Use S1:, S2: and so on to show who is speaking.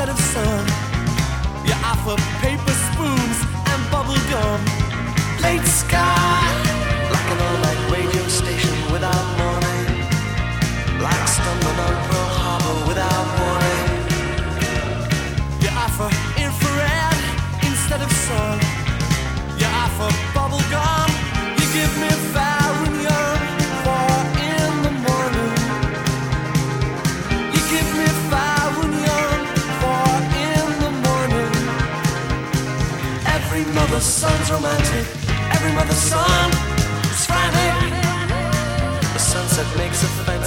S1: instead of sun. You offer paper spoons and bubble gum. Late sky, like an all-night radio station without morning, like stumbling on Pearl Harbor without warning. You offer infrared instead of sun. You offer bubble gum. You give me fire and young for in the morning. You give me fire and young for in the morning. Every mother's son's romantic. Every mother's son is frantic. The sunset makes a fence